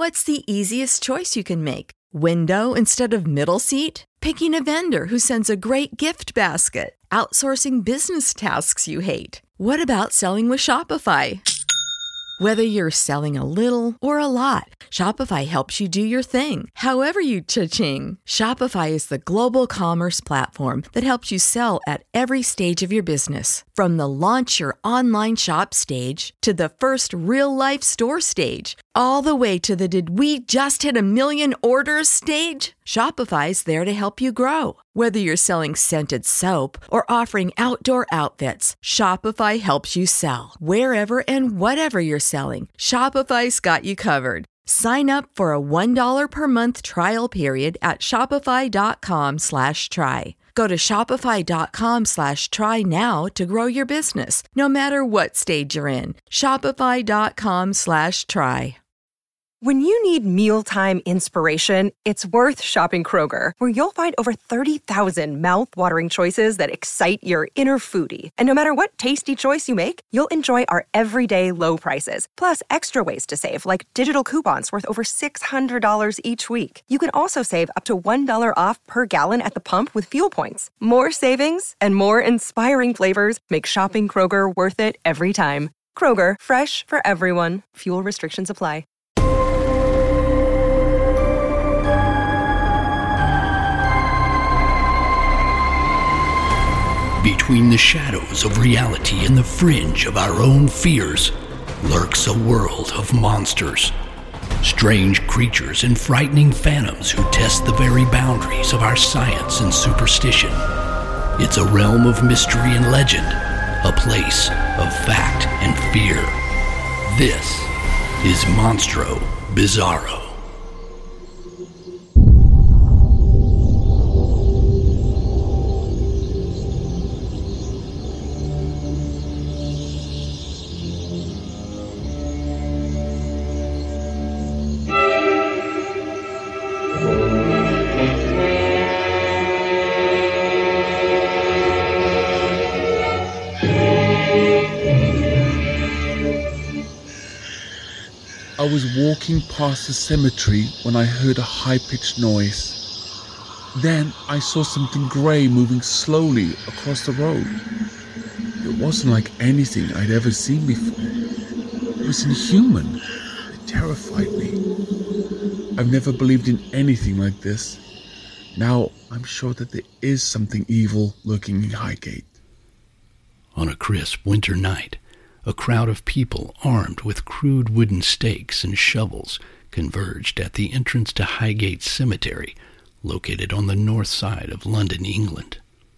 What's the easiest choice you can make? Window instead of middle seat? Picking a vendor who sends a great gift basket? Outsourcing business tasks you hate? What about selling with Shopify? Whether you're selling a little or a lot, Shopify helps you do your thing, however you cha-ching. Shopify is the global commerce platform that helps you sell at every stage of your business. From the launch your online shop stage to the first real-life store stage, all the way to the did we just hit a million orders stage. Shopify's there to help you grow. Whether you're selling scented soap or offering outdoor outfits, Shopify helps you sell. Wherever and whatever you're selling, Shopify's got you covered. Sign up for a $1 per month trial period at shopify.com/try. Go to shopify.com/try now to grow your business, no matter what stage you're in. Shopify.com/try. When you need mealtime inspiration, it's worth shopping Kroger, where you'll find over 30,000 mouth-watering choices that excite your inner foodie. And no matter what tasty choice you make, you'll enjoy our everyday low prices, plus extra ways to save, like digital coupons worth over $600 each week. You can also save up to $1 off per gallon at the pump with fuel points. More savings and more inspiring flavors make shopping Kroger worth it every time. Kroger, fresh for everyone. Fuel restrictions apply. Between the shadows of reality and the fringe of our own fears lurks a world of monsters. Strange creatures and frightening phantoms who test the very boundaries of our science and superstition. It's a realm of mystery and legend, a place of fact and fear. This is Monstro Bizarro. I was walking past the cemetery when I heard a high-pitched noise. Then I saw something grey moving slowly across the road. It wasn't like anything I'd ever seen before. It was inhuman. It terrified me. I've never believed in anything like this. Now I'm sure that there is something evil lurking in Highgate. On a crisp winter night, a crowd of people armed with crude wooden stakes and shovels converged at the entrance to Highgate Cemetery, located on the north side of London, England.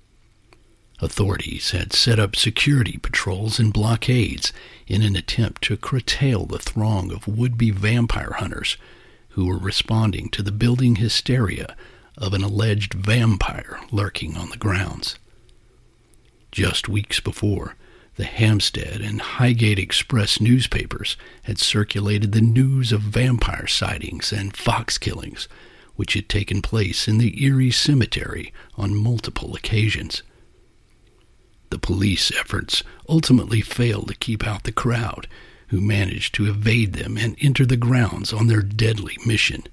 Authorities had set up security patrols and blockades in an attempt to curtail the throng of would-be vampire hunters who were responding to the building hysteria of an alleged vampire lurking on the grounds. Just weeks before, the Hampstead and Highgate Express newspapers had circulated the news of vampire sightings and fox killings, which had taken place in the Erie Cemetery on multiple occasions. The police efforts ultimately failed to keep out the crowd, who managed to evade them and enter the grounds on their deadly mission.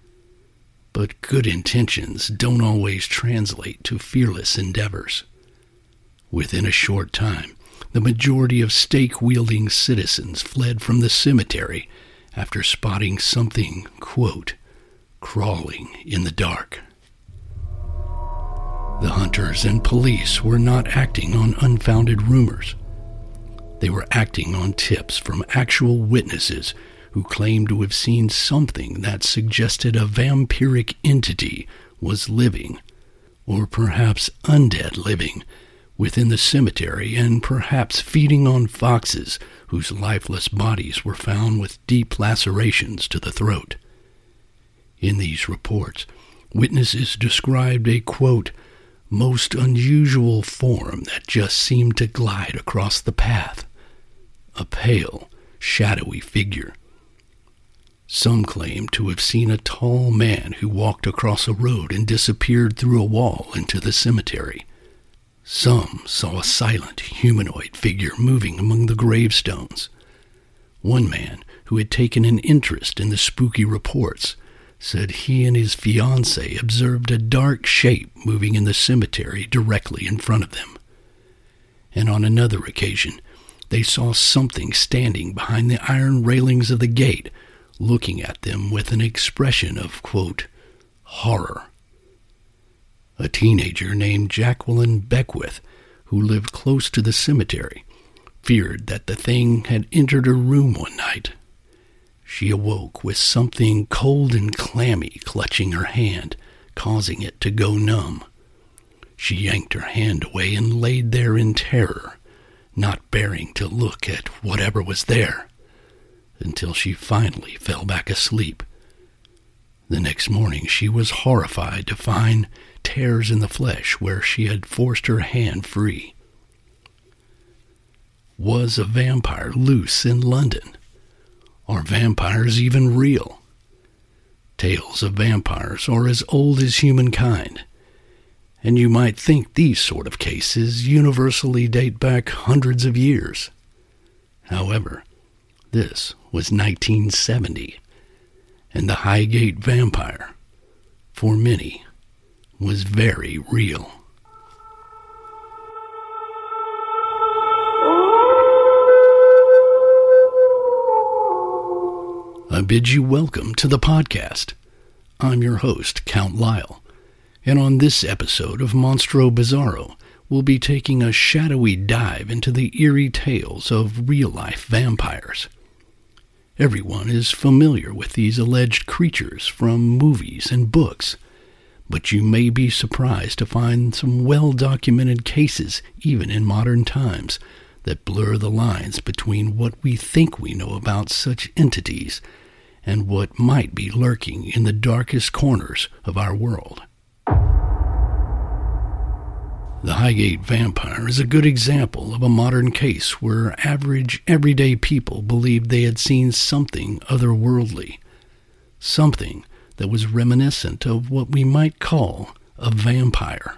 But good intentions don't always translate to fearless endeavors. Within a short time, the majority of stake-wielding citizens fled from the cemetery after spotting something, quote, crawling in the dark. The hunters and police were not acting on unfounded rumors. They were acting on tips from actual witnesses who claimed to have seen something that suggested a vampiric entity was living, or perhaps undead living, within the cemetery, and perhaps feeding on foxes whose lifeless bodies were found with deep lacerations to the throat. In these reports, witnesses described a, quote, most unusual form that just seemed to glide across the path, a pale, shadowy figure. Some claimed to have seen a tall man who walked across a road and disappeared through a wall into the cemetery. Some saw a silent humanoid figure moving among the gravestones. One man, who had taken an interest in the spooky reports, said he and his fiancée observed a dark shape moving in the cemetery directly in front of them. And on another occasion, they saw something standing behind the iron railings of the gate, looking at them with an expression of, quote, horror. A teenager named Jacqueline Beckwith, who lived close to the cemetery, feared that the thing had entered her room one night. She awoke with something cold and clammy clutching her hand, causing it to go numb. She yanked her hand away and laid there in terror, not bearing to look at whatever was there, until she finally fell back asleep. The next morning she was horrified to find tears in the flesh where she had forced her hand free. Was a vampire loose in London? Are vampires even real? Tales of vampires are as old as humankind, and you might think these sort of cases universally date back hundreds of years. However, this was 1970, and the Highgate vampire, for many, was very real. I bid you welcome to the podcast. I'm your host, Count Lyle, and on this episode of Monstro Bizarro, we'll be taking a shadowy dive into the eerie tales of real-life vampires. Everyone is familiar with these alleged creatures from movies and books, but you may be surprised to find some well-documented cases, even in modern times, that blur the lines between what we think we know about such entities and what might be lurking in the darkest corners of our world. The Highgate vampire is a good example of a modern case where average, everyday people believed they had seen something otherworldly, something that was reminiscent of what we might call a vampire.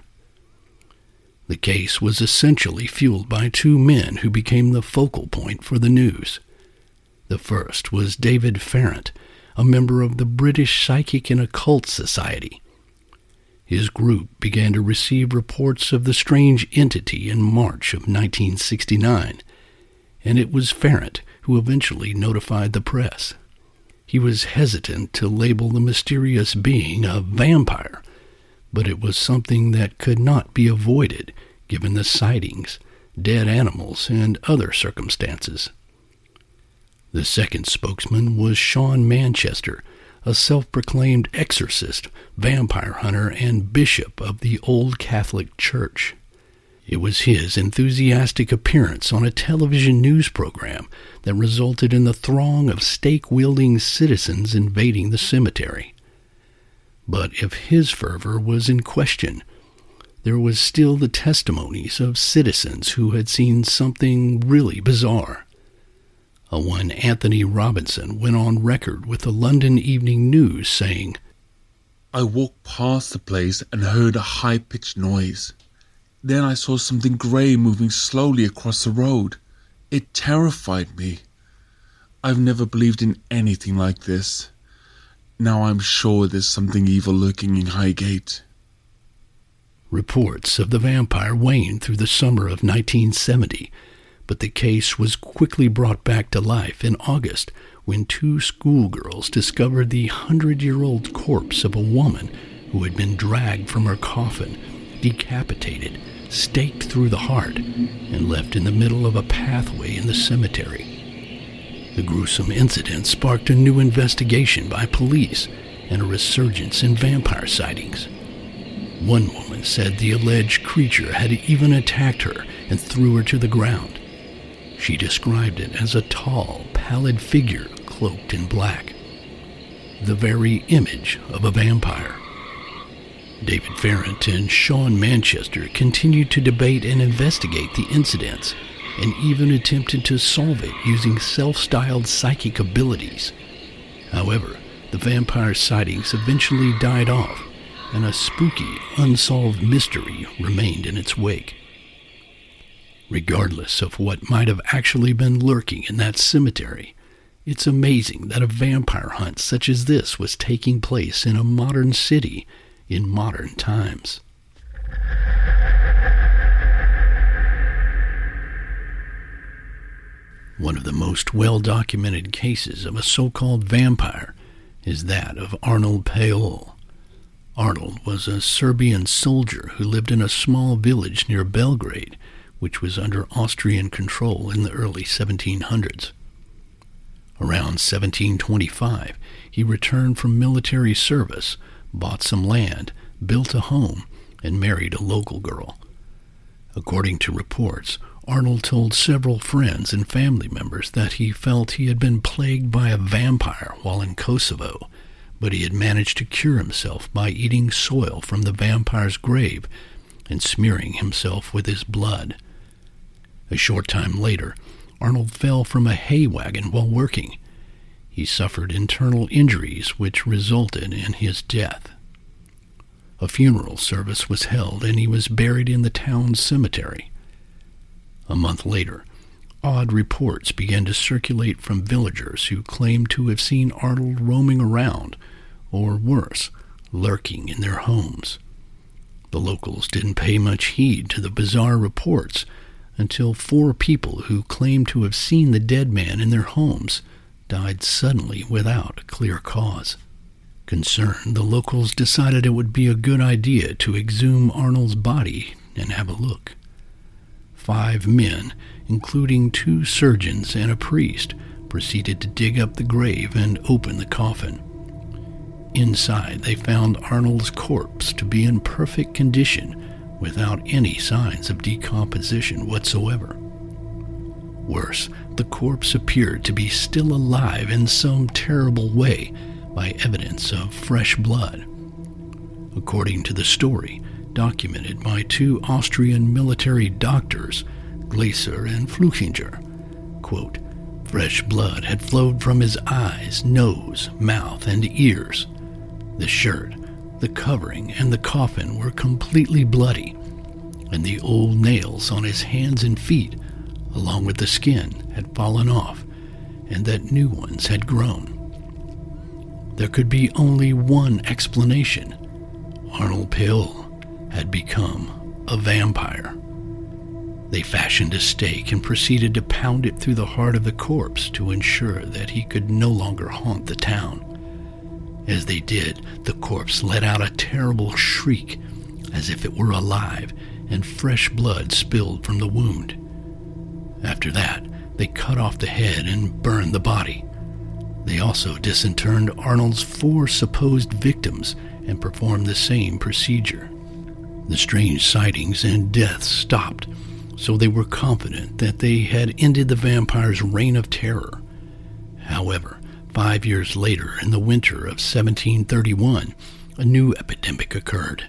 The case was essentially fueled by two men who became the focal point for the news. The first was David Farrant, a member of the British Psychic and Occult Society. His group began to receive reports of the strange entity in March of 1969, and it was Farrant who eventually notified the press. He was hesitant to label the mysterious being a vampire, but it was something that could not be avoided given the sightings, dead animals, and other circumstances. The second spokesman was Sean Manchester, a self-proclaimed exorcist, vampire hunter, and bishop of the Old Catholic Church. It was his enthusiastic appearance on a television news program that resulted in the throng of stake-wielding citizens invading the cemetery. But if his fervor was in question, there was still the testimonies of citizens who had seen something really bizarre. One Anthony Robinson went on record with the London Evening News saying, I walked past the place and heard a high-pitched noise. Then I saw something grey moving slowly across the road. It terrified me. I've never believed in anything like this. Now I'm sure there's something evil lurking in Highgate. Reports of the vampire waned through the summer of 1970, but the case was quickly brought back to life in August when two schoolgirls discovered the 100-year-old corpse of a woman who had been dragged from her coffin, decapitated, staked through the heart, and left in the middle of a pathway in the cemetery. The gruesome incident sparked a new investigation by police and a resurgence in vampire sightings. One woman said the alleged creature had even attacked her and threw her to the ground. She described it as a tall, pallid figure cloaked in black, the very image of a vampire. David Farrant and Sean Manchester continued to debate and investigate the incidents, and even attempted to solve it using self-styled psychic abilities. However, the vampire sightings eventually died off, and a spooky, unsolved mystery remained in its wake. Regardless of what might have actually been lurking in that cemetery, It's amazing that a vampire hunt such as this was taking place in a modern city in modern times. One of the most well-documented cases of a so-called vampire is that of Arnold Payol. Arnold was a Serbian soldier who lived in a small village near Belgrade, which was under Austrian control in the early 1700s. Around 1725, he returned from military service, bought some land, built a home, and married a local girl. According to reports, Arnold told several friends and family members that he felt he had been plagued by a vampire while in Kosovo, but he had managed to cure himself by eating soil from the vampire's grave and smearing himself with his blood. A short time later, Arnold fell from a hay wagon while working. He suffered internal injuries which resulted in his death. A funeral service was held and he was buried in the town cemetery. A month later, odd reports began to circulate from villagers who claimed to have seen Arnold roaming around, or worse, lurking in their homes. The locals didn't pay much heed to the bizarre reports until 4 people who claimed to have seen the dead man in their homes died suddenly without a clear cause. Concerned, the locals decided it would be a good idea to exhume Arnold's body and have a look. 5 men, including 2 surgeons and a priest, proceeded to dig up the grave and open the coffin. Inside, they found Arnold's corpse to be in perfect condition, without any signs of decomposition whatsoever. Worse, the corpse appeared to be still alive in some terrible way by evidence of fresh blood. According to the story, documented by 2 Austrian military doctors, Glaser and Fluchinger, quote, fresh blood had flowed from his eyes, nose, mouth, and ears. The shirt, the covering, and the coffin were completely bloody, and the old nails on his hands and feet, along with the skin, had fallen off, and that new ones had grown. There could be only one explanation. Arnold Payol had become a vampire. They fashioned a stake and proceeded to pound it through the heart of the corpse to ensure that he could no longer haunt the town. As they did, the corpse let out a terrible shriek, as if it were alive, and fresh blood spilled from the wound. After that, they cut off the head and burned the body. They also disinterred Arnold's 4 supposed victims and performed the same procedure. The strange sightings and deaths stopped, so they were confident that they had ended the vampire's reign of terror. However, 5 years later, in the winter of 1731, a new epidemic occurred.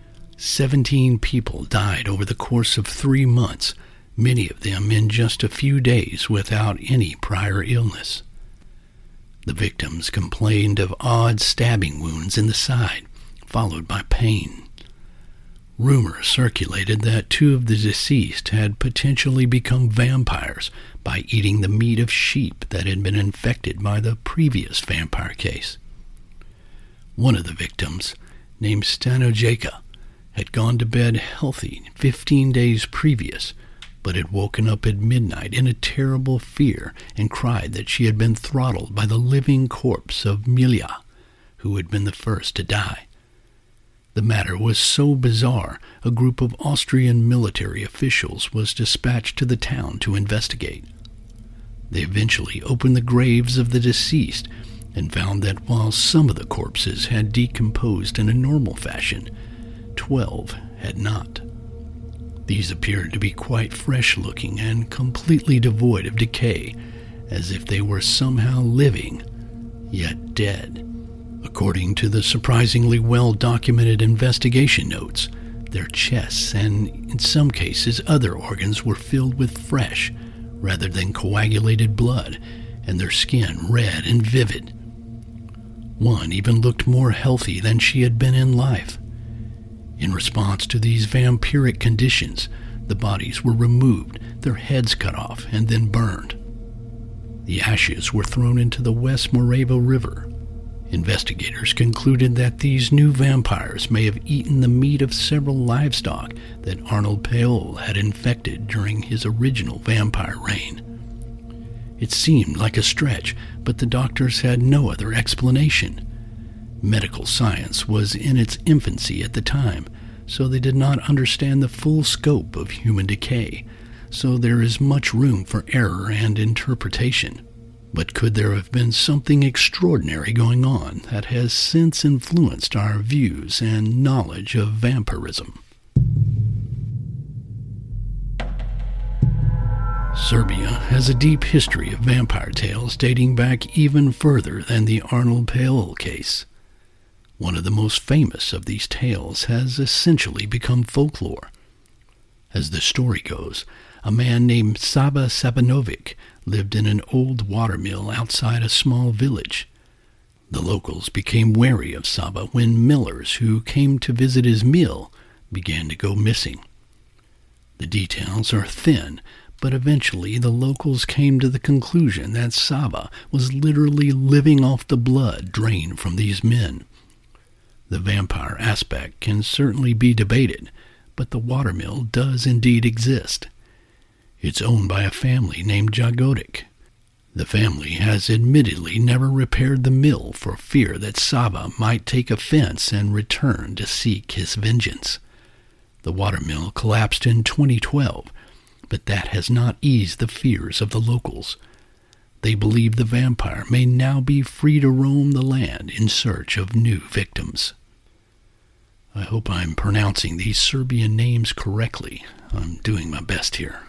17 people died over the course of 3 months, many of them in just a few days without any prior illness. The victims complained of odd stabbing wounds in the side, followed by pain. Rumors circulated that 2 of the deceased had potentially become vampires by eating the meat of sheep that had been infected by the previous vampire case. One of the victims, named Stanojeka, had gone to bed healthy 15 days previous, but had woken up at midnight in a terrible fear and cried that she had been throttled by the living corpse of Milja, who had been the first to die. The matter was so bizarre, a group of Austrian military officials was dispatched to the town to investigate. They eventually opened the graves of the deceased and found that while some of the corpses had decomposed in a normal fashion, 12 had not. These appeared to be quite fresh-looking and completely devoid of decay, as if they were somehow living, yet dead. According to the surprisingly well-documented investigation notes, their chests and, in some cases, other organs were filled with fresh, rather than coagulated blood, and their skin red and vivid. One even looked more healthy than she had been in life. In response to these vampiric conditions, the bodies were removed, their heads cut off, and then burned. The ashes were thrown into the West Moravo River. Investigators concluded that these new vampires may have eaten the meat of several livestock that Arnold Paol had infected during his original vampire reign. It seemed like a stretch, but the doctors had no other explanation. Medical science was in its infancy at the time, so they did not understand the full scope of human decay, so there is much room for error and interpretation. But could there have been something extraordinary going on that has since influenced our views and knowledge of vampirism? Serbia has a deep history of vampire tales dating back even further than the Arnold Paol case. One of the most famous of these tales has essentially become folklore. As the story goes, a man named Sava Sabanovic lived in an old watermill outside a small village. The locals became wary of Sava when millers who came to visit his mill began to go missing. The details are thin, but eventually the locals came to the conclusion that Sava was literally living off the blood drained from these men. The vampire aspect can certainly be debated, but the watermill does indeed exist. It's owned by a family named Jagodic. The family has admittedly never repaired the mill for fear that Sava might take offense and return to seek his vengeance. The watermill collapsed in 2012, but that has not eased the fears of the locals. They believe the vampire may now be free to roam the land in search of new victims. I hope I'm pronouncing these Serbian names correctly. I'm doing my best here.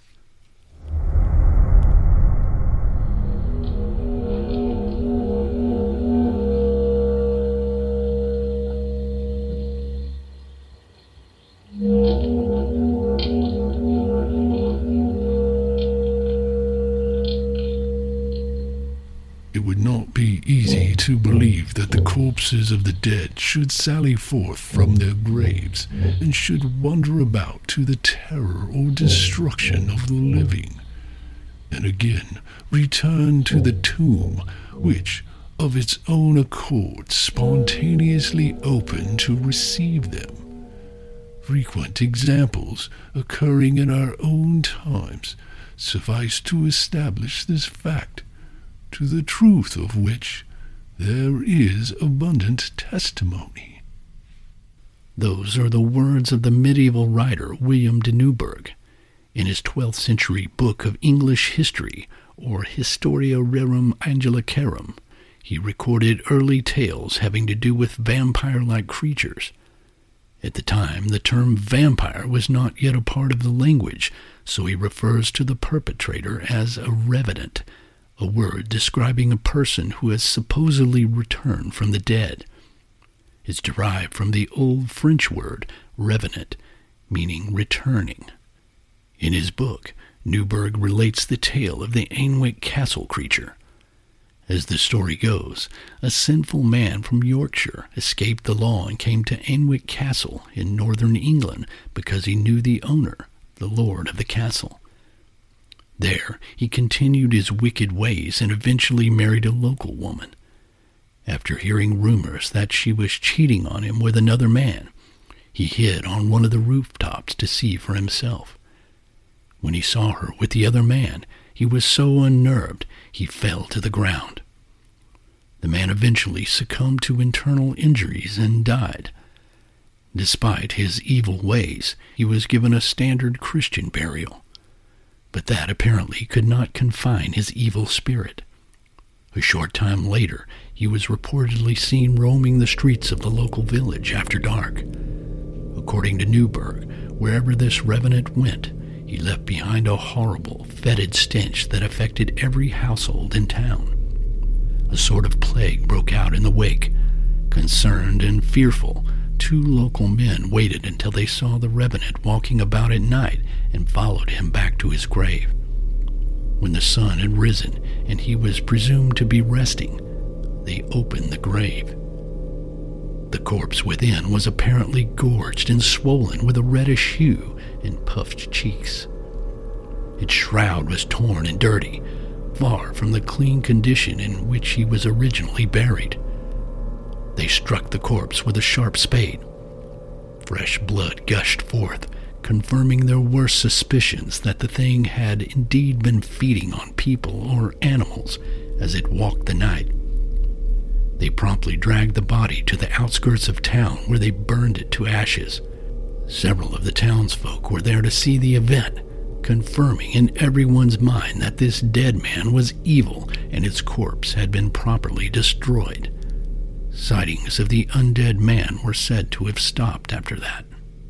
It would not be easy to believe that the corpses of the dead should sally forth from their graves and should wander about to the terror or destruction of the living, and again return to the tomb which, of its own accord, spontaneously opened to receive them. Frequent examples occurring in our own times suffice to establish this fact, to the truth of which there is abundant testimony. Those are the words of the medieval writer William de Newburgh. In his 12th century book of English history, or Historia Rerum Anglicarum, he recorded early tales having to do with vampire-like creatures. At the time, the term vampire was not yet a part of the language, so he refers to the perpetrator as a revenant, a word describing a person who has supposedly returned from the dead. It's derived from the old French word revenant, meaning returning. In his book, Newburgh relates the tale of the Alnwick Castle creature. As the story goes, a sinful man from Yorkshire escaped the law and came to Alnwick Castle in northern England because he knew the owner, the lord of the castle. There, he continued his wicked ways and eventually married a local woman. After hearing rumors that she was cheating on him with another man, he hid on one of the rooftops to see for himself. When he saw her with the other man, he was so unnerved he fell to the ground. The man eventually succumbed to internal injuries and died. Despite his evil ways, he was given a standard Christian burial. But that apparently could not confine his evil spirit. A short time later, he was reportedly seen roaming the streets of the local village after dark. According to Newburgh, wherever this revenant went, he left behind a horrible, fetid stench that affected every household in town. A sort of plague broke out in the wake. Concerned and fearful, 2 local men waited until they saw the revenant walking about at night and followed him back to his grave. When the sun had risen and he was presumed to be resting, they opened the grave. The corpse within was apparently gorged and swollen with a reddish hue and puffed cheeks. Its shroud was torn and dirty. far from the clean condition in which he was originally buried. They struck the corpse with a sharp spade. Fresh blood gushed forth, confirming their worst suspicions that the thing had indeed been feeding on people or animals as it walked the night. They promptly dragged the body to the outskirts of town where they burned it to ashes. Several of the townsfolk were there to see the event, confirming in everyone's mind that this dead man was evil and its corpse had been properly destroyed. Sightings of the undead man were said to have stopped after that.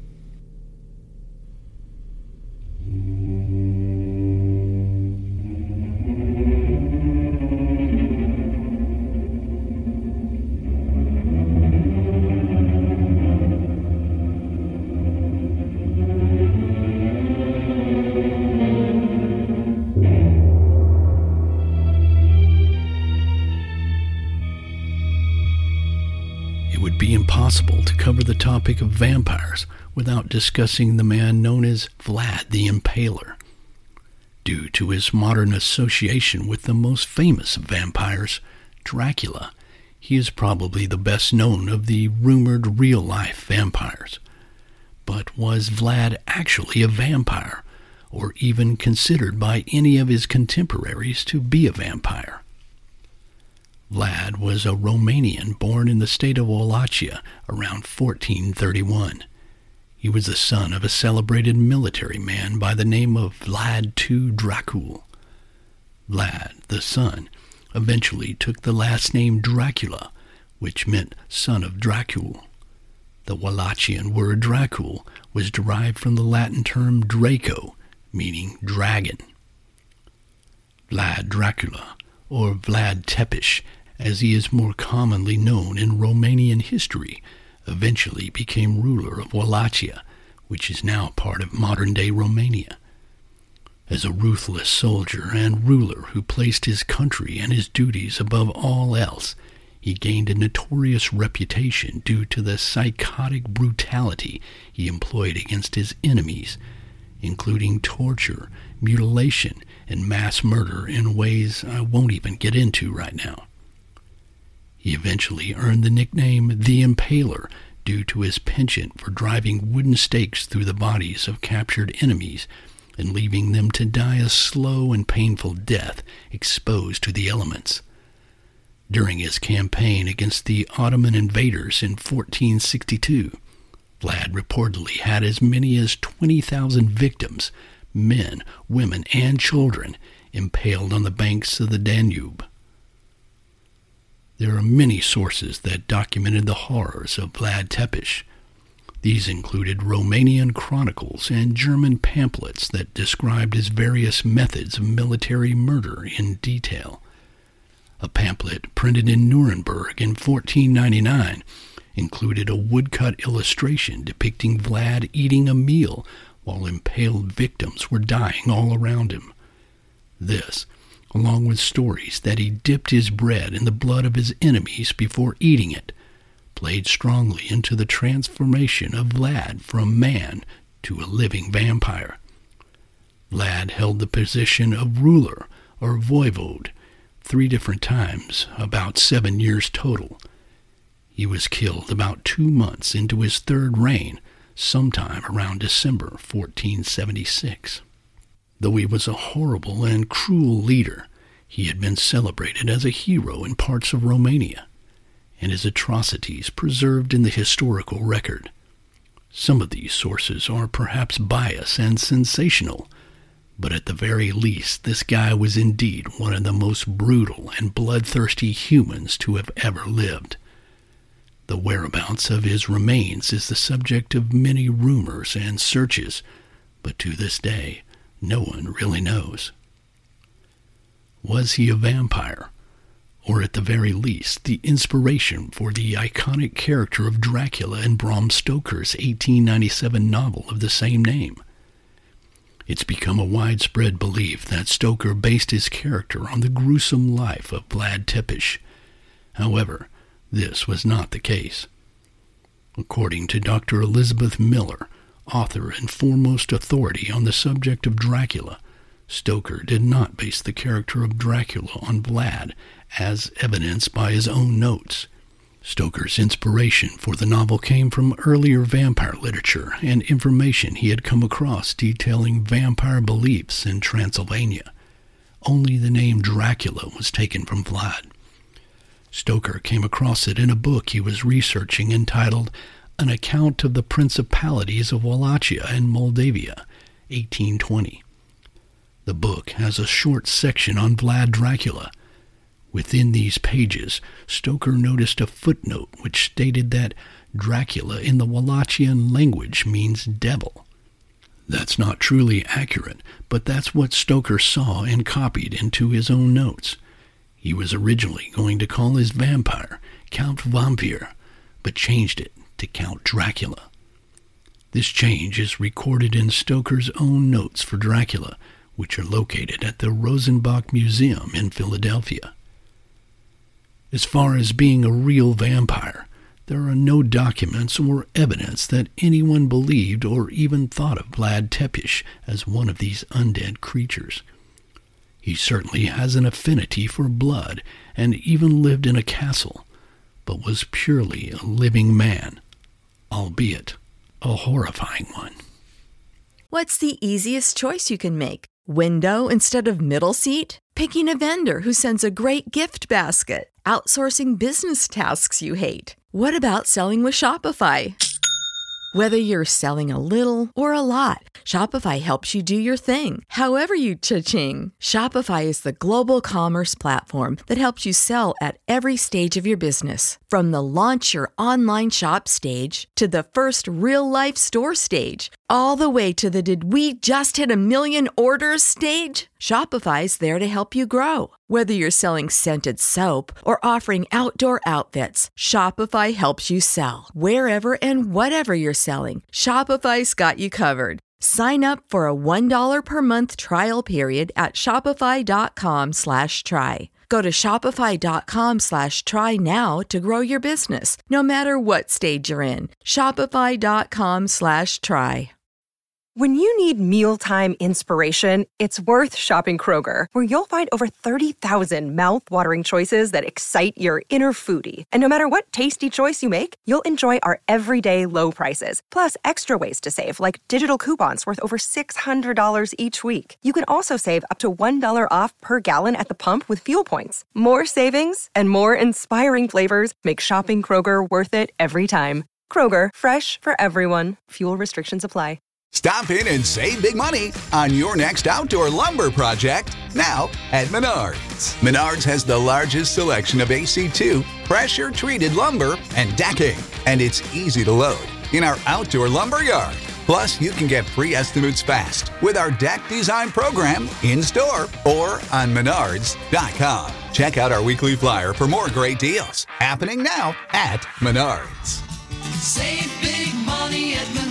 It would be impossible to cover the topic of vampires without discussing the man known as Vlad the Impaler. Due to his modern association with the most famous of vampires, Dracula, he is probably the best known of the rumored real-life vampires. But was Vlad actually a vampire, or even considered by any of his contemporaries to be a vampire? Vlad was a Romanian born in the state of Wallachia around 1431. He was the son of a celebrated military man by the name of Vlad II Dracul. Vlad, the son, eventually took the last name Dracula, which meant son of Dracul. The Wallachian word Dracul was derived from the Latin term Draco, meaning dragon. Vlad Dracula, or Vlad Tepes, as he is more commonly known in Romanian history, eventually became ruler of Wallachia, which is now part of modern-day Romania. As a ruthless soldier and ruler who placed his country and his duties above all else, he gained a notorious reputation due to the psychotic brutality he employed against his enemies, including torture, mutilation, and mass murder in ways I won't even get into right now. He eventually earned the nickname The Impaler due to his penchant for driving wooden stakes through the bodies of captured enemies and leaving them to die a slow and painful death exposed to the elements. During his campaign against the Ottoman invaders in 1462, Vlad reportedly had as many as 20,000 victims, men, women, and children, impaled on the banks of the Danube. There are many sources that documented the horrors of Vlad Tepes. These included Romanian chronicles and German pamphlets that described his various methods of military murder in detail. A pamphlet printed in Nuremberg in 1499 included a woodcut illustration depicting Vlad eating a meal while impaled victims were dying all around him. This, along with stories that he dipped his bread in the blood of his enemies before eating it, played strongly into the transformation of Vlad from man to a living vampire. Vlad held the position of ruler or voivode 3 different times, about 7 years total. He was killed about 2 months into his 3rd reign, sometime around December 1476. Though he was a horrible and cruel leader, he had been celebrated as a hero in parts of Romania, and his atrocities preserved in the historical record. Some of these sources are perhaps biased and sensational, but at the very least this guy was indeed one of the most brutal and bloodthirsty humans to have ever lived. The whereabouts of his remains is the subject of many rumors and searches, but to this day, no one really knows. Was he a vampire, or at the very least the inspiration for the iconic character of Dracula in Bram Stoker's 1897 novel of the same name? It's become a widespread belief that Stoker based his character on the gruesome life of Vlad Tepes. However, this was not the case. According to Dr. Elizabeth Miller, author and foremost authority on the subject of Dracula, Stoker did not base the character of Dracula on Vlad, as evidenced by his own notes. Stoker's inspiration for the novel came from earlier vampire literature and information he had come across detailing vampire beliefs in Transylvania. Only the name Dracula was taken from Vlad. Stoker came across it in a book he was researching entitled An Account of the Principalities of Wallachia and Moldavia, 1820. The book has a short section on Vlad Dracula. Within these pages, Stoker noticed a footnote which stated that Dracula in the Wallachian language means devil. That's not truly accurate, but that's what Stoker saw and copied into his own notes. He was originally going to call his vampire Count Vampire, but changed it to Count Dracula. This change is recorded in Stoker's own notes for Dracula, which are located at the Rosenbach Museum in Philadelphia. As far as being a real vampire, there are no documents or evidence that anyone believed or even thought of Vlad Tepes as one of these undead creatures. He certainly has an affinity for blood and even lived in a castle, but was purely a living man, albeit a horrifying one. What's the easiest choice you can make? Window instead of middle seat? Picking a vendor who sends a great gift basket? Outsourcing business tasks you hate? What about selling with Shopify? Whether you're selling a little or a lot, Shopify helps you do your thing, however you cha-ching. Shopify is the global commerce platform that helps you sell at every stage of your business. From the launch your online shop stage to the first real-life store stage, all the way to the did we just hit 1 million orders stage. Shopify's there to help you grow. Whether you're selling scented soap or offering outdoor outfits, Shopify helps you sell. Wherever and whatever you're selling, Shopify's got you covered. Sign up for a $1 per month trial period at shopify.com/try. Go to shopify.com/try now to grow your business, no matter what stage you're in. Shopify.com/try. When you need mealtime inspiration, it's worth shopping Kroger, where you'll find over 30,000 mouth-watering choices that excite your inner foodie. And no matter what tasty choice you make, you'll enjoy our everyday low prices, plus extra ways to save, like digital coupons worth over $600 each week. You can also save up to $1 off per gallon at the pump with fuel points. More savings and more inspiring flavors make shopping Kroger worth it every time. Kroger, fresh for everyone. Fuel restrictions apply. Stop in and save big money on your next outdoor lumber project now at Menards. Menards has the largest selection of AC2, pressure-treated lumber, and decking, and it's easy to load in our outdoor lumber yard. Plus, you can get free estimates fast with our deck design program in-store or on Menards.com. Check out our weekly flyer for more great deals happening now at Menards. Save big money at Menards.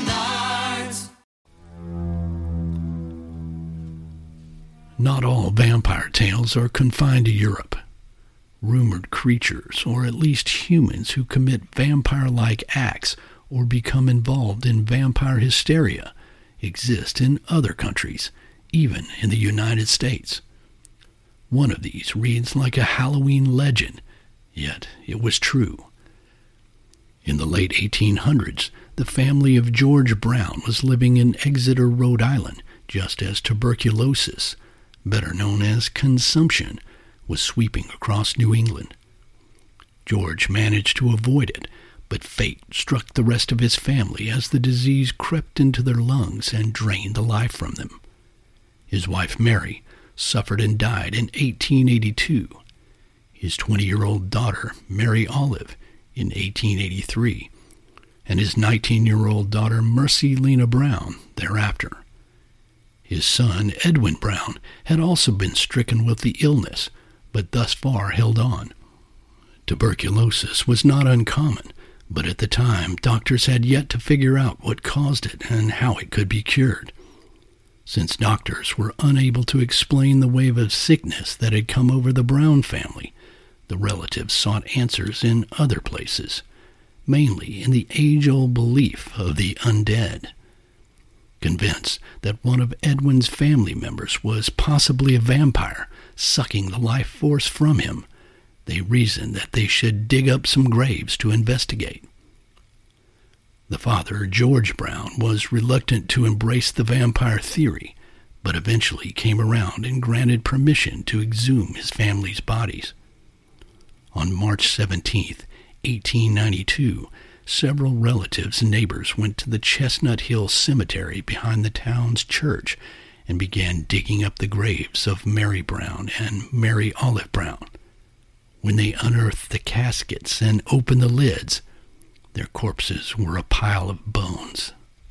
Not all vampire tales are confined to Europe. Rumored creatures, or at least humans who commit vampire-like acts or become involved in vampire hysteria, exist in other countries, even in the United States. One of these reads like a Halloween legend, yet it was true. In the late 1800s, the family of George Brown was living in Exeter, Rhode Island, just as tuberculosis, better known as consumption, was sweeping across New England. George managed to avoid it, but fate struck the rest of his family as the disease crept into their lungs and drained the life from them. His wife Mary suffered and died in 1882. His 20-year-old daughter, Mary Olive, in 1883, and his 19-year-old daughter, Mercy Lena Brown, thereafter. His son, Edwin Brown, had also been stricken with the illness, but thus far held on. Tuberculosis was not uncommon, but at the time, doctors had yet to figure out what caused it and how it could be cured. Since doctors were unable to explain the wave of sickness that had come over the Brown family, the relatives sought answers in other places, mainly in the age-old belief of the undead. Convinced that one of Edwin's family members was possibly a vampire, sucking the life force from him, they reasoned that they should dig up some graves to investigate. The father, George Brown, was reluctant to embrace the vampire theory, but eventually came around and granted permission to exhume his family's bodies. On March 17, 1892, several relatives and neighbors went to the Chestnut Hill Cemetery behind the town's church and began digging up the graves of Mary Brown and Mary Olive Brown. When they unearthed the caskets and opened the lids, their corpses were a pile of bones.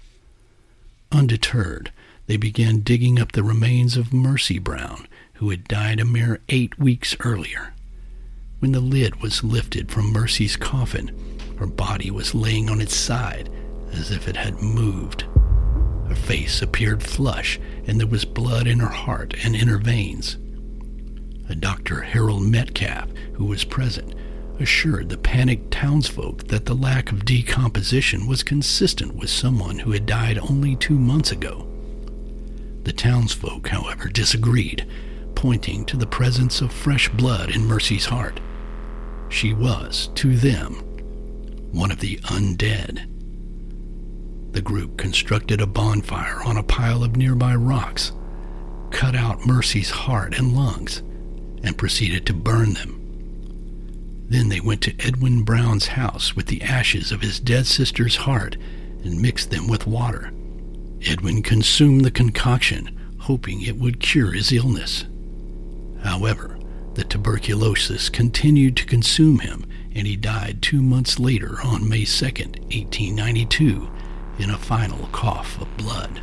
Undeterred, they began digging up the remains of Mercy Brown, who had died a mere 8 weeks earlier. When the lid was lifted from Mercy's coffin, her body was laying on its side as if it had moved. Her face appeared flush, and there was blood in her heart and in her veins. A Dr. Harold Metcalf, who was present, assured the panicked townsfolk that the lack of decomposition was consistent with someone who had died only 2 months ago. The townsfolk, however, disagreed, pointing to the presence of fresh blood in Mercy's heart. She was, to them, one of the undead. The group constructed a bonfire on a pile of nearby rocks, cut out Mercy's heart and lungs, and proceeded to burn them. Then they went to Edwin Brown's house with the ashes of his dead sister's heart and mixed them with water. Edwin consumed the concoction, hoping it would cure his illness. However, the tuberculosis continued to consume him, and he died 2 months later on May 2, 1892, in a final cough of blood.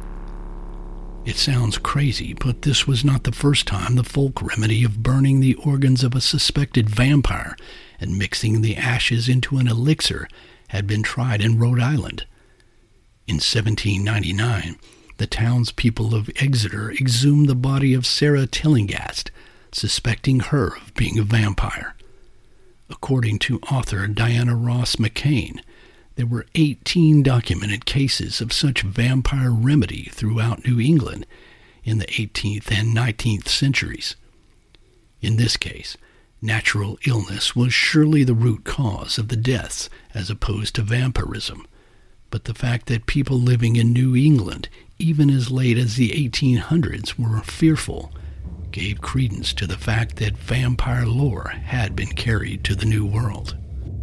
It sounds crazy, but this was not the first time the folk remedy of burning the organs of a suspected vampire and mixing the ashes into an elixir had been tried in Rhode Island. In 1799, the townspeople of Exeter exhumed the body of Sarah Tillinghast, suspecting her of being a vampire. According to author Diana Ross McCain, there were 18 documented cases of such vampire remedy throughout New England in the 18th and 19th centuries. In this case, natural illness was surely the root cause of the deaths as opposed to vampirism, but the fact that people living in New England, even as late as the 1800s, were fearful gave credence to the fact that vampire lore had been carried to the New World.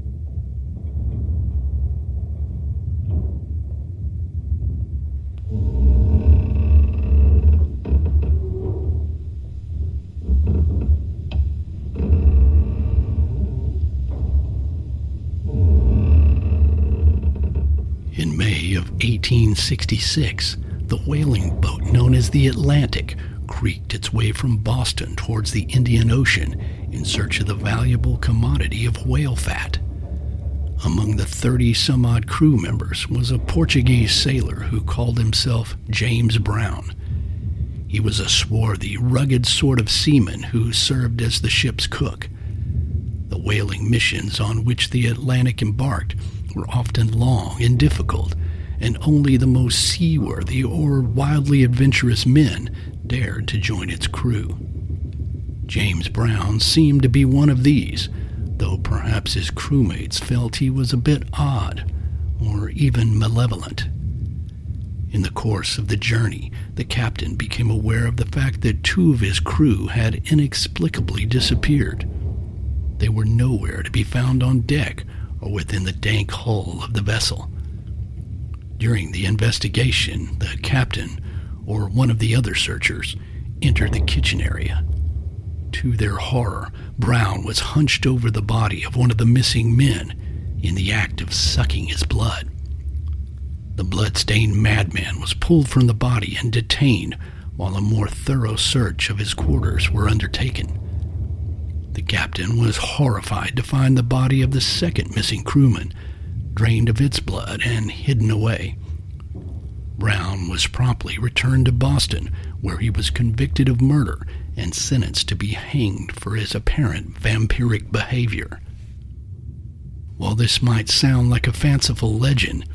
In May of 1866, the whaling boat known as the Atlantic creaked its way from Boston towards the Indian Ocean in search of the valuable commodity of whale fat. Among the 30-some-odd crew members was a Portuguese sailor who called himself James Brown. He was a swarthy, rugged sort of seaman who served as the ship's cook. The whaling missions on which the Atlantic embarked were often long and difficult, and only the most seaworthy or wildly adventurous men dared to join its crew. James Brown seemed to be one of these, though perhaps his crewmates felt he was a bit odd, or even malevolent. In the course of the journey, the captain became aware of the fact that 2 of his crew had inexplicably disappeared. They were nowhere to be found on deck or within the dank hull of the vessel. During the investigation, the captain, or one of the other searchers, entered the kitchen area. To their horror, Brown was hunched over the body of one of the missing men in the act of sucking his blood. The blood-stained madman was pulled from the body and detained while a more thorough search of his quarters were undertaken. The captain was horrified to find the body of the second missing crewman drained of its blood and hidden away. Brown was promptly returned to Boston, where he was convicted of murder and sentenced to be hanged for his apparent vampiric behavior. While this might sound like a fanciful legend,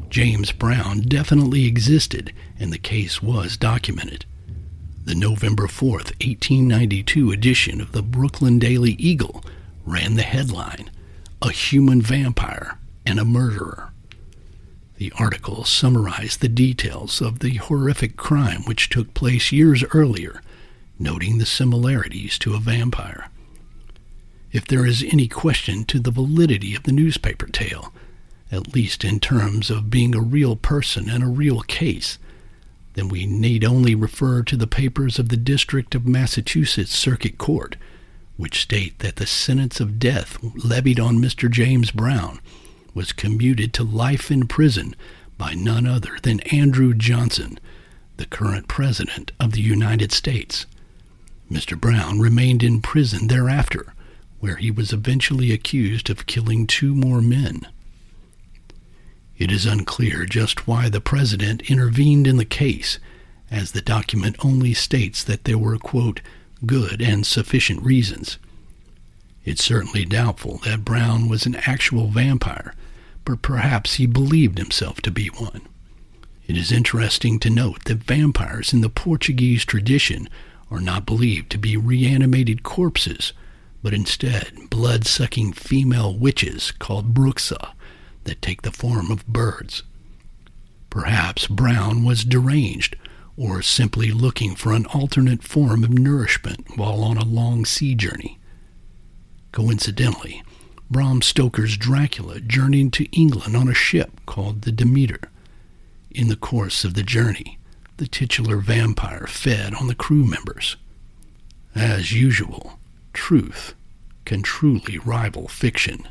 James Brown definitely existed, and the case was documented. The November 4th, 1892 edition of the Brooklyn Daily Eagle ran the headline, "A Human Vampire and a Murderer." The article summarized the details of the horrific crime which took place years earlier, noting the similarities to a vampire. If there is any question to the validity of the newspaper tale, at least in terms of being a real person and a real case, then we need only refer to the papers of the District of Massachusetts Circuit Court, which state that the sentence of death levied on Mr. James Brown was commuted to life in prison by none other than Andrew Johnson, the current President of the United States. Mr. Brown remained in prison thereafter, where he was eventually accused of killing 2 more men. It is unclear just why the President intervened in the case, as the document only states that there were, quote, good and sufficient reasons. It's certainly doubtful that Brown was an actual vampire, but perhaps he believed himself to be one. It is interesting to note that vampires in the Portuguese tradition are not believed to be reanimated corpses, but instead blood-sucking female witches called bruxa that take the form of birds. Perhaps Brown was deranged, or simply looking for an alternate form of nourishment while on a long sea journey. Coincidentally, Bram Stoker's Dracula journeyed to England on a ship called the Demeter. In the course of the journey, the titular vampire fed on the crew members. As usual, truth can truly rival fiction.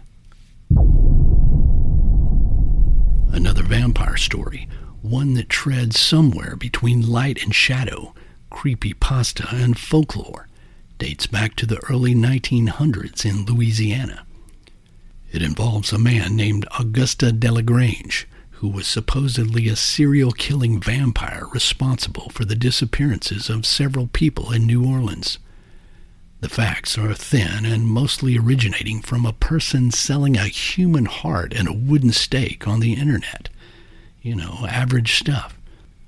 Another vampire story, one that treads somewhere between light and shadow, creepypasta and folklore, dates back to the early 1900s in Louisiana. It involves a man named Auguste Delagrange, who was supposedly a serial-killing vampire responsible for the disappearances of several people in New Orleans. The facts are thin and mostly originating from a person selling a human heart and a wooden stake on the internet. Average stuff.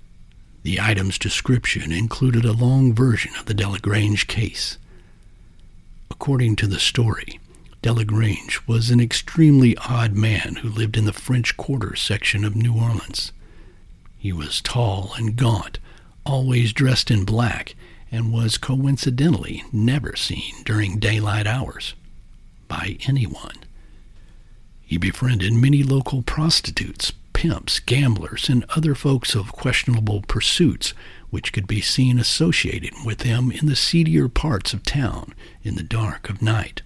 The item's description included a long version of the Delagrange case. According to the story, Delagrange was an extremely odd man who lived in the French Quarter section of New Orleans. He was tall and gaunt, always dressed in black, and was coincidentally never seen during daylight hours by anyone. He befriended many local prostitutes, pimps, gamblers, and other folks of questionable pursuits which could be seen associated with him in the seedier parts of town in the dark of night.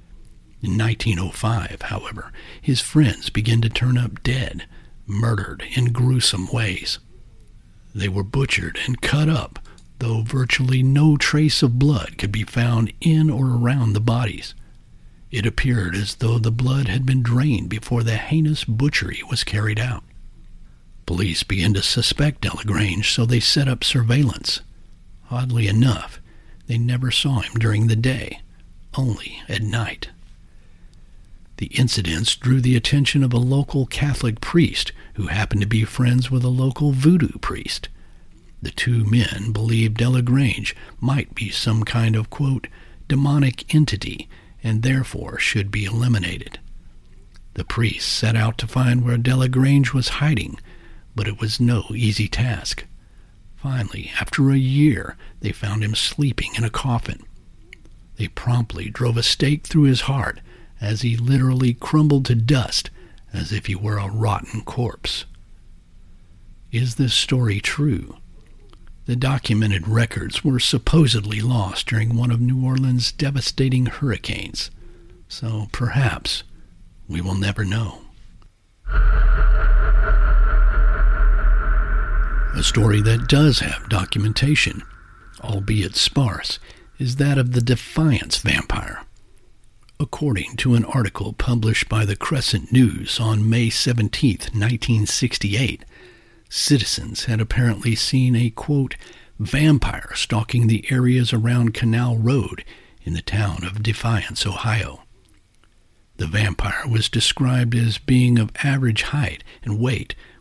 In 1905, however, his friends began to turn up dead, murdered in gruesome ways. They were butchered and cut up, though virtually no trace of blood could be found in or around the bodies. It appeared as though the blood had been drained before the heinous butchery was carried out. Police began to suspect Delagrange, so they set up surveillance. Oddly enough, they never saw him during the day, only at night. The incidents drew the attention of a local Catholic priest who happened to be friends with a local voodoo priest. The 2 men believed Delagrange might be some kind of, quote, demonic entity and therefore should be eliminated. The priests set out to find where Delagrange was hiding, but it was no easy task. Finally, after a year, they found him sleeping in a coffin. They promptly drove a stake through his heart as he literally crumbled to dust as if he were a rotten corpse. Is this story true? The documented records were supposedly lost during one of New Orleans' devastating hurricanes, so perhaps we will never know. A story that does have documentation, albeit sparse, is that of the Defiance vampire. According to an article published by the Crescent News on May 17, 1968, citizens had apparently seen a, quote, vampire stalking the areas around Canal Road in the town of Defiance, Ohio. The vampire was described as being of average height and weight,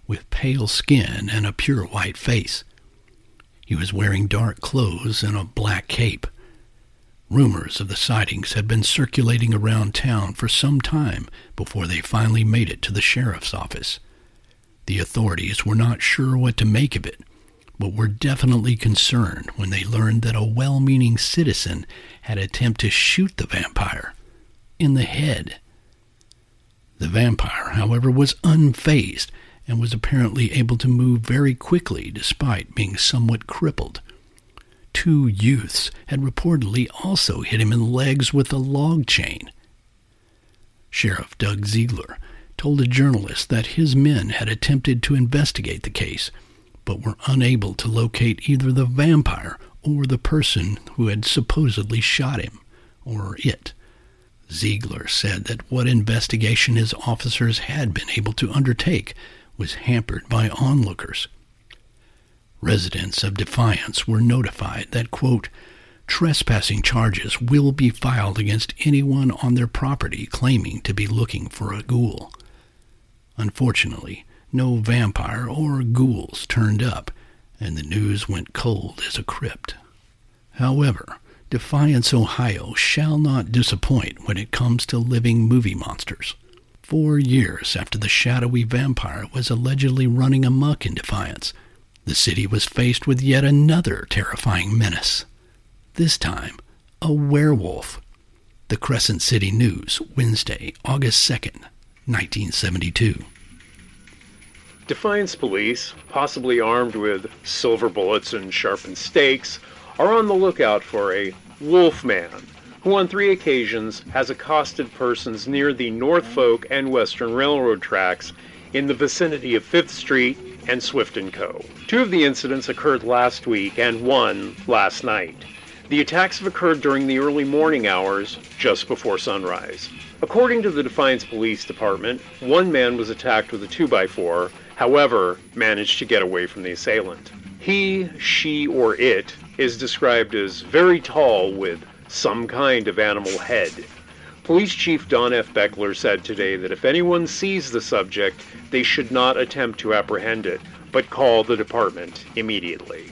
with pale skin and a pure white face. He was wearing dark clothes and a black cape. Rumors of the sightings had been circulating around town for some time before they finally made it to the sheriff's office. The authorities were not sure what to make of it, but were definitely concerned when they learned that a well-meaning citizen had attempted to shoot the vampire in the head. The vampire, however, was unfazed and was apparently able to move very quickly despite being somewhat crippled. 2 youths had reportedly also hit him in the legs with a log chain. Sheriff Doug Ziegler told a journalist that his men had attempted to investigate the case, but were unable to locate either the vampire or the person who had supposedly shot him, or it. Ziegler said that what investigation his officers had been able to undertake was hampered by onlookers. Residents of Defiance were notified that, quote, trespassing charges will be filed against anyone on their property claiming to be looking for a ghoul. Unfortunately, no vampire or ghouls turned up, and the news went cold as a crypt. However, Defiance, Ohio shall not disappoint when it comes to living movie monsters. 4 years after the shadowy vampire was allegedly running amok in Defiance, the city was faced with yet another terrifying menace. This time, a werewolf. The Crescent City News, Wednesday, August 2nd, 1972. Defiance police, possibly armed with silver bullets and sharpened stakes, are on the lookout for a wolfman who on 3 occasions has accosted persons near the Norfolk and Western Railroad tracks in the vicinity of 5th Street and Swift & Co. 2 of the incidents occurred last week and 1 last night. The attacks have occurred during the early morning hours, just before sunrise. According to the Defiance Police Department, 1 man was attacked with a 2x4, however, managed to get away from the assailant. He, she, or it is described as very tall with some kind of animal head. Police Chief Don F. Beckler said today that if anyone sees the subject, they should not attempt to apprehend it, but call the department immediately.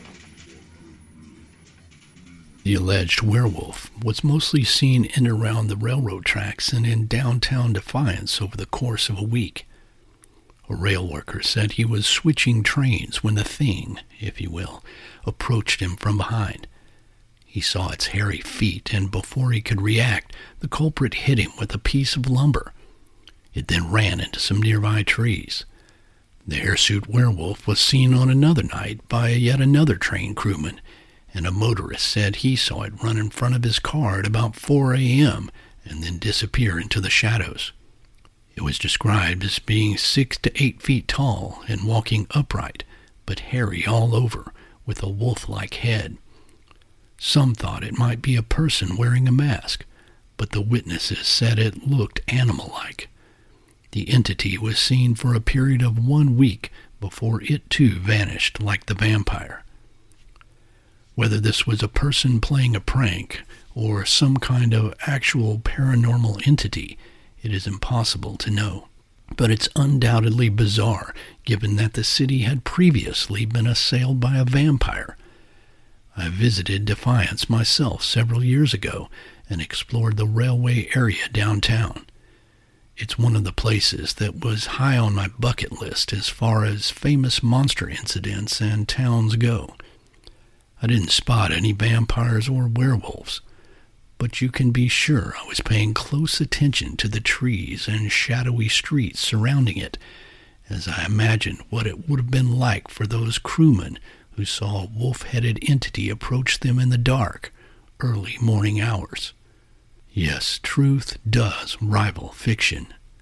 The alleged werewolf was mostly seen in and around the railroad tracks and in downtown Defiance over the course of a week. A rail worker said he was switching trains when the thing, if you will, approached him from behind. He saw its hairy feet, and before he could react, the culprit hit him with a piece of lumber. It then ran into some nearby trees. The hirsute werewolf was seen on another night by yet another train crewman, and a motorist said he saw it run in front of his car at about 4 a.m. and then disappear into the shadows. It was described as being 6 to 8 feet tall and walking upright, but hairy all over, with a wolf-like head. Some thought it might be a person wearing a mask, but the witnesses said it looked animal-like. The entity was seen for a period of 1 week before it too vanished like the vampire. Whether this was a person playing a prank or some kind of actual paranormal entity, it is impossible to know. But it's undoubtedly bizarre, given that the city had previously been assailed by a vampire. I visited Defiance myself several years ago and explored the railway area downtown. It's one of the places that was high on my bucket list as far as famous monster incidents and towns go. I didn't spot any vampires or werewolves, but you can be sure I was paying close attention to the trees and shadowy streets surrounding it, as I imagined what it would have been like for those crewmen who saw a wolf-headed entity approach them in the dark, early morning hours. Yes, truth does rival fiction.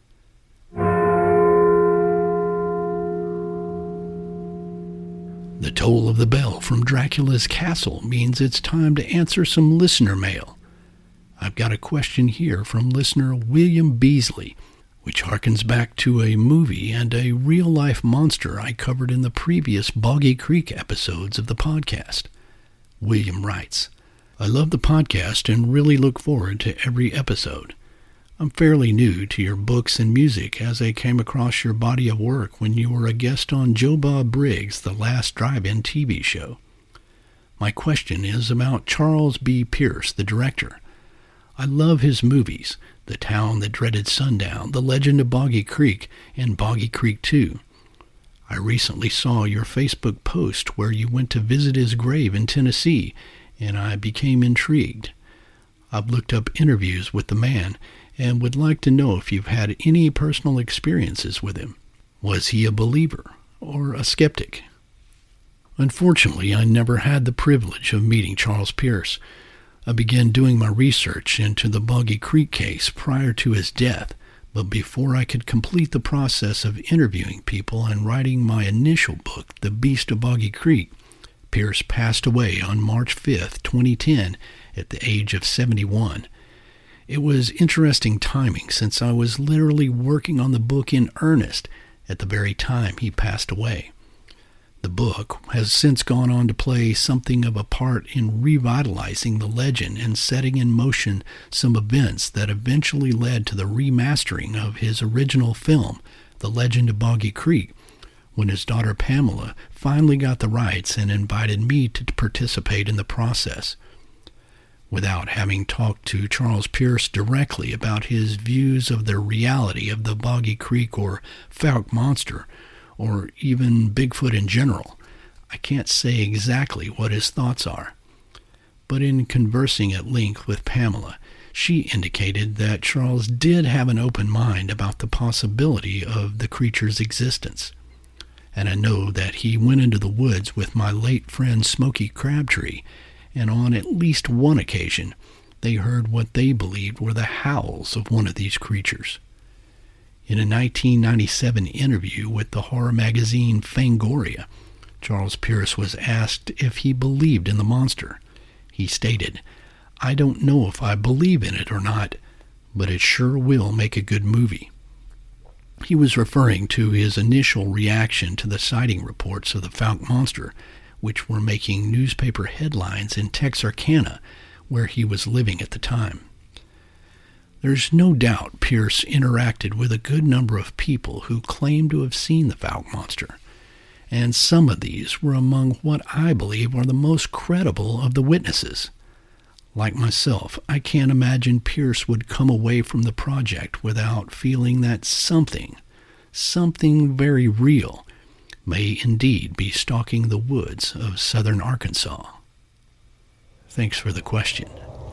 The toll of the bell from Dracula's castle means it's time to answer some listener mail. I've got a question here from listener William Beasley, which harkens back to a movie and a real-life monster I covered in the previous Boggy Creek episodes of the podcast. William writes, I love the podcast and really look forward to every episode. I'm fairly new to your books and music as I came across your body of work when you were a guest on Joe Bob Briggs' The Last Drive-In TV show. My question is about Charles B. Pierce, the director. I love his movies, The Town That Dreaded Sundown, The Legend of Boggy Creek, and Boggy Creek 2. I recently saw your Facebook post where you went to visit his grave in Tennessee, and I became intrigued. I've looked up interviews with the man and would like to know if you've had any personal experiences with him. Was he a believer or a skeptic? Unfortunately, I never had the privilege of meeting Charles Pierce. I began doing my research into the Boggy Creek case prior to his death, but before I could complete the process of interviewing people and writing my initial book, The Beast of Boggy Creek, Pierce passed away on March 5, 2010, at the age of 71. It was interesting timing since I was literally working on the book in earnest at the very time he passed away. The book has since gone on to play something of a part in revitalizing the legend and setting in motion some events that eventually led to the remastering of his original film, The Legend of Boggy Creek, when his daughter Pamela finally got the rights and invited me to participate in the process. Without having talked to Charles Pierce directly about his views of the reality of the Boggy Creek or Fouke monster, or even Bigfoot in general, I can't say exactly what his thoughts are. But in conversing at length with Pamela, she indicated that Charles did have an open mind about the possibility of the creature's existence. And I know that he went into the woods with my late friend Smokey Crabtree, and on at least one occasion, they heard what they believed were the howls of one of these creatures. In a 1997 interview with the horror magazine Fangoria, Charles Pierce was asked if he believed in the monster. He stated, "I don't know if I believe in it or not, but it sure will make a good movie." He was referring to his initial reaction to the sighting reports of the Fouke monster, which were making newspaper headlines in Texarkana, where he was living at the time. There's no doubt Pierce interacted with a good number of people who claimed to have seen the Fouke monster, and some of these were among what I believe are the most credible of the witnesses. Like myself, I can't imagine Pierce would come away from the project without feeling that something very real, may indeed be stalking the woods of southern Arkansas. Thanks for the question.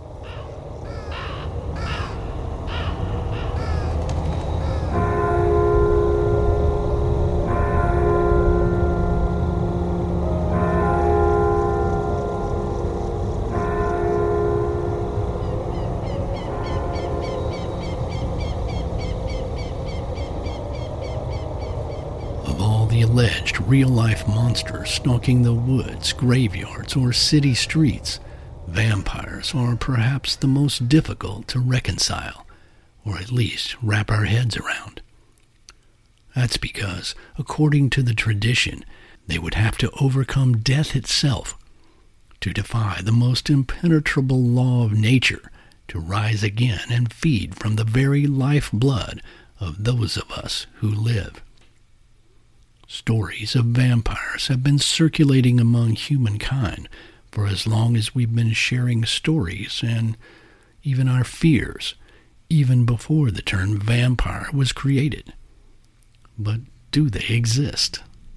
Alleged real-life monsters stalking the woods, graveyards, or city streets, vampires are perhaps the most difficult to reconcile, or at least wrap our heads around. That's because, according to the tradition, they would have to overcome death itself, to defy the most impenetrable law of nature, to rise again and feed from the very lifeblood of those of us who live. Stories of vampires have been circulating among humankind for as long as we've been sharing stories and even our fears, even before the term vampire was created. But do they exist?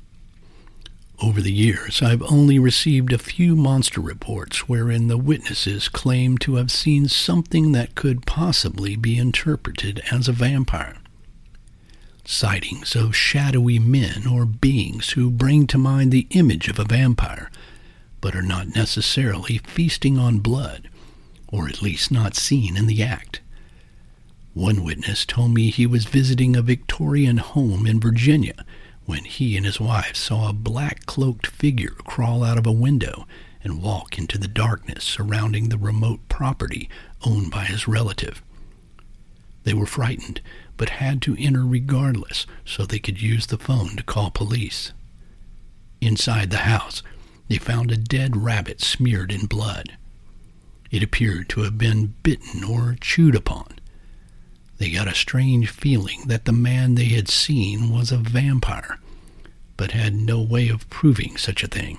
Over the years, I've only received a few monster reports wherein the witnesses claim to have seen something that could possibly be interpreted as a vampire. Sightings of shadowy men or beings who bring to mind the image of a vampire, but are not necessarily feasting on blood, or at least not seen in the act. One witness told me he was visiting a Victorian home in Virginia when he and his wife saw a black-cloaked figure crawl out of a window and walk into the darkness surrounding the remote property owned by his relative. They were frightened, but had to enter regardless so they could use the phone to call police. Inside the house, they found a dead rabbit smeared in blood. It appeared to have been bitten or chewed upon. They got a strange feeling that the man they had seen was a vampire, but had no way of proving such a thing.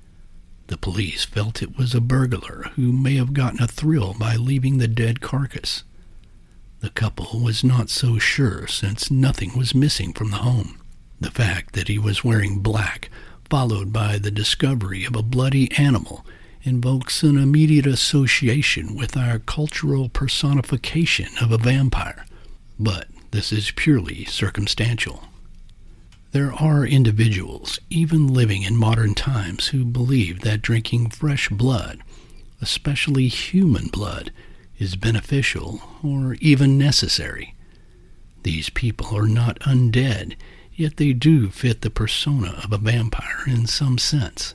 The police felt it was a burglar who may have gotten a thrill by leaving the dead carcass. The couple was not so sure since nothing was missing from the home. The fact that he was wearing black, followed by the discovery of a bloody animal, invokes an immediate association with our cultural personification of a vampire, but this is purely circumstantial. There are individuals, even living in modern times, who believe that drinking fresh blood, especially human blood, is beneficial or even necessary. These people are not undead, yet they do fit the persona of a vampire in some sense.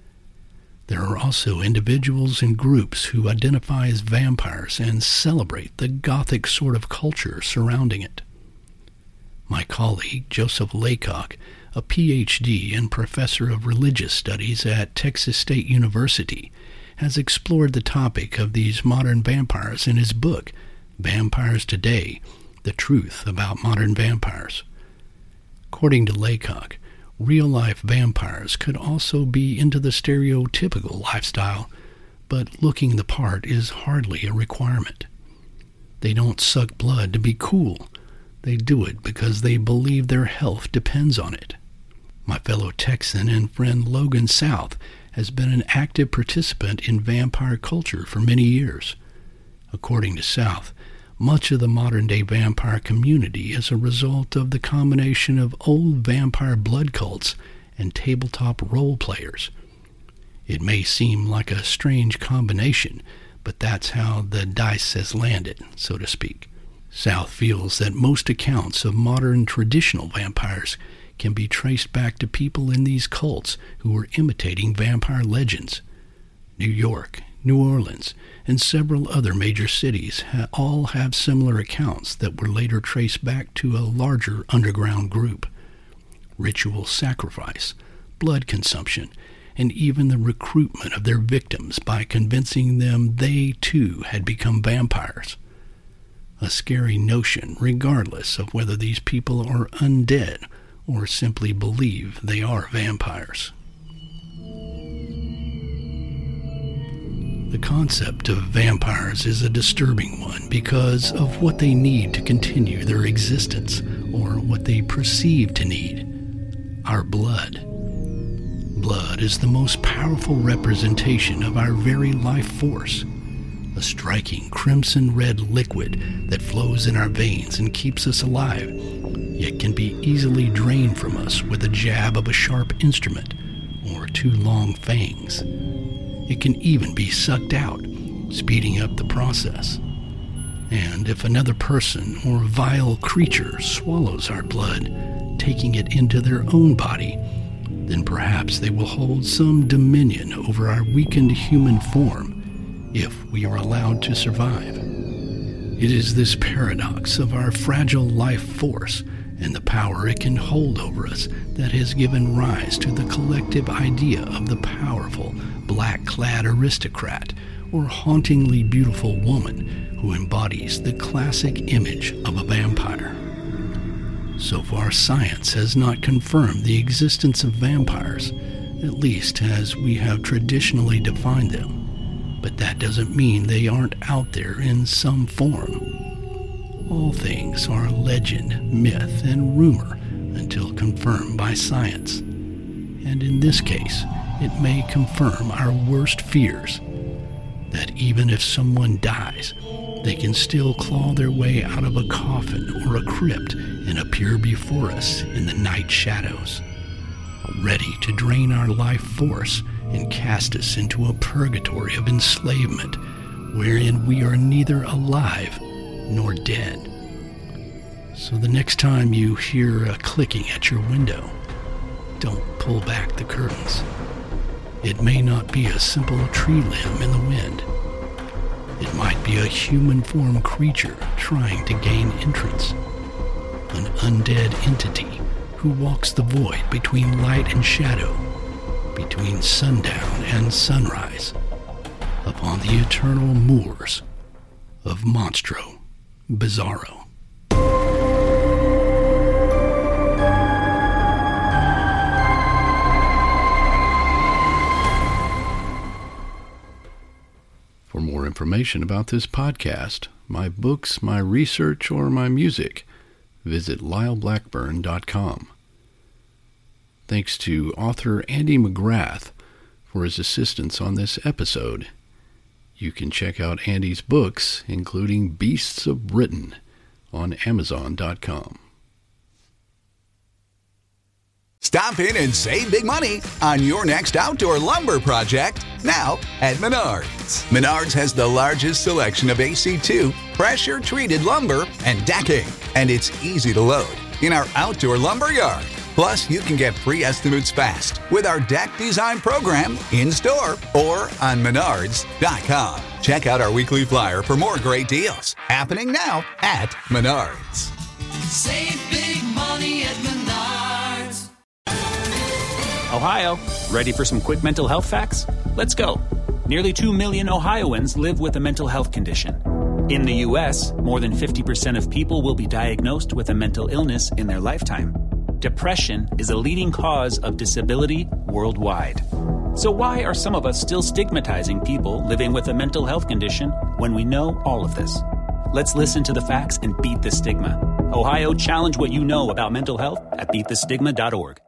There are also individuals and groups who identify as vampires and celebrate the gothic sort of culture surrounding it. My colleague, Joseph Laycock, a Ph.D. and professor of religious studies at Texas State University, has explored the topic of these modern vampires in his book, Vampires Today, The Truth About Modern Vampires. According to Laycock, real-life vampires could also be into the stereotypical lifestyle, but looking the part is hardly a requirement. They don't suck blood to be cool. They do it because they believe their health depends on it. My fellow Texan and friend Logan South has been an active participant in vampire culture for many years. According to South, much of the modern-day vampire community is a result of the combination of old vampire blood cults and tabletop role players. It may seem like a strange combination, but that's how the dice has landed, so to speak. South feels that most accounts of modern traditional vampires can be traced back to people in these cults who were imitating vampire legends. New York, New Orleans, and several other major cities all have similar accounts that were later traced back to a larger underground group. Ritual sacrifice, blood consumption, and even the recruitment of their victims by convincing them they too had become vampires. A scary notion regardless of whether these people are undead or simply believe they are vampires. The concept of vampires is a disturbing one because of what they need to continue their existence, or what they perceive to need: our blood. Blood is the most powerful representation of our very life force, a striking crimson-red liquid that flows in our veins and keeps us alive, yet can be easily drained from us with a jab of a sharp instrument or two long fangs. It can even be sucked out, speeding up the process. And if another person or vile creature swallows our blood, taking it into their own body, then perhaps they will hold some dominion over our weakened human form, if we are allowed to survive. It is this paradox of our fragile life force and the power it can hold over us that has given rise to the collective idea of the powerful, black-clad aristocrat or hauntingly beautiful woman who embodies the classic image of a vampire. So far, science has not confirmed the existence of vampires, at least as we have traditionally defined them. But that doesn't mean they aren't out there in some form. All things are legend, myth, and rumor until confirmed by science. And in this case, it may confirm our worst fears, that even if someone dies, they can still claw their way out of a coffin or a crypt and appear before us in the night shadows, ready to drain our life force and cast us into a purgatory of enslavement, wherein we are neither alive nor dead. So the next time you hear a clicking at your window, don't pull back the curtains. It may not be a simple tree limb in the wind. It might be a human-form creature trying to gain entrance. An undead entity who walks the void between light and shadow, between sundown and sunrise, upon the eternal moors of Monstro Bizarro. information about this podcast, my books, my research, or my music, visit lyleblackburn.com. Thanks to author Andy McGrath for his assistance on this episode. You can check out Andy's books, including Beasts of Britain, on Amazon.com. Stop in and save big money on your next outdoor lumber project now at Menards. Menards has the largest selection of AC2 pressure-treated lumber and decking, and it's easy to load in our outdoor lumber yard. Plus, you can get free estimates fast with our deck design program in-store or on Menards.com. Check out our weekly flyer for more great deals happening now at Menards. Save big money at Menards. Ohio, ready for some quick mental health facts? Let's go. Nearly 2 million Ohioans live with a mental health condition. In the U.S., more than 50% of people will be diagnosed with a mental illness in their lifetime. Depression is a leading cause of disability worldwide. So why are some of us still stigmatizing people living with a mental health condition when we know all of this? Let's listen to the facts and beat the stigma. Ohio, challenge what you know about mental health at beatthestigma.org.